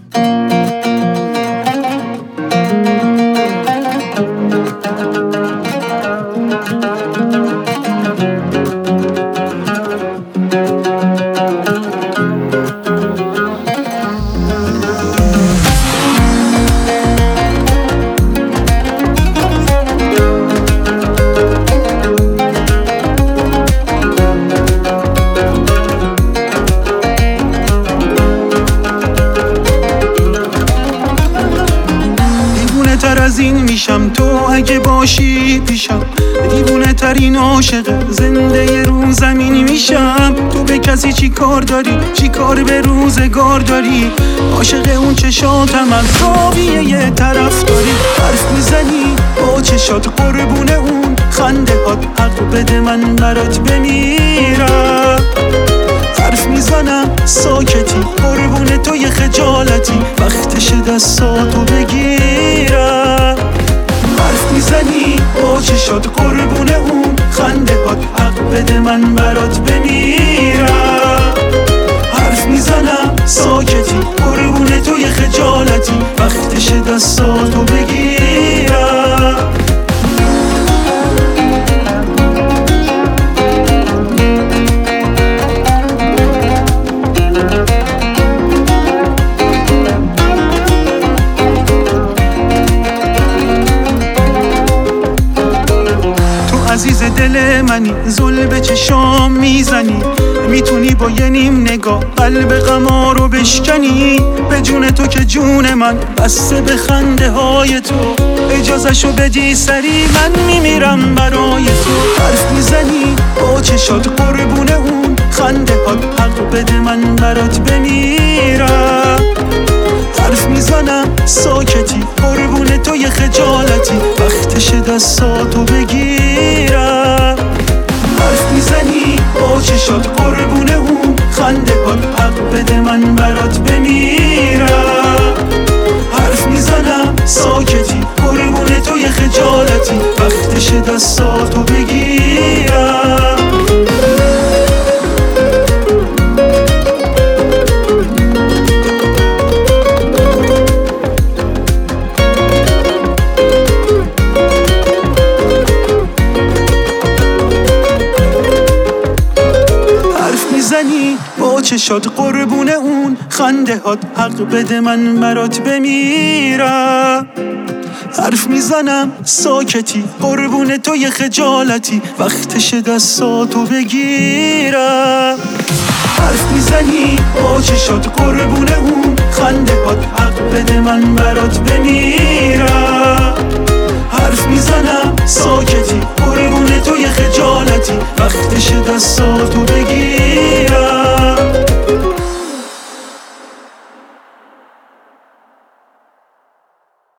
تر از این میشم تو اگه باشی پیشم، دیوونه ترین عاشق زنده رو زمین میشم. تو به کسی چی کار داری؟ چی کار به روزگار داری؟ عاشق اون چشاتم از زاویه یه طرف داری. حرف میزنی با چشات قربون اون خنده هات، حق بده من برات بمیرم. حرف میزنم ساکتی قربون تو یه خجالتی، وقتش دستاتو بگیرم. حرف میزنی با چشات قربون اون خنده هات، حق بده من برات بمیرم. حرف میزنم ساکتی قربون تو یه خجالتی، وقتش دستاتو بگیرم. عزیز دل منی، زل به چشام میزنی، میتونی با یه نیم نگاه قلب غما رو بشکنی. به جون تو که جون من بسته به خنده های تو، اجازهشو بدی سری من میمیرم برای تو. حرف میزنی با چشات قربون اون خنده هات، حق بده من برات بمیرم. حرف میزنم ساکتی قربون تو یه خجالتی، وقتش دستاتو بگیرم. حرف میزنی با چشات قربون اون خنده هات، حق بده من برات بمیرم. حرف میزنم ساکتی قربون تو یه خجالتی، وقتش دستاتو بگیرم. میزنی با چشات قربون اون خنده هات، حق بده من برات بمیرم. حرف میزنم ساکتی قربون تو یه خجالتی، وقتش دستاتو بگیرم. حرف میزنی با چشات قربون اون خنده هات، حق بده من برات بمیرم. حرف میزنم ساکتی قربون تو یه خجالتی، وقتش دستاتو بگیرم.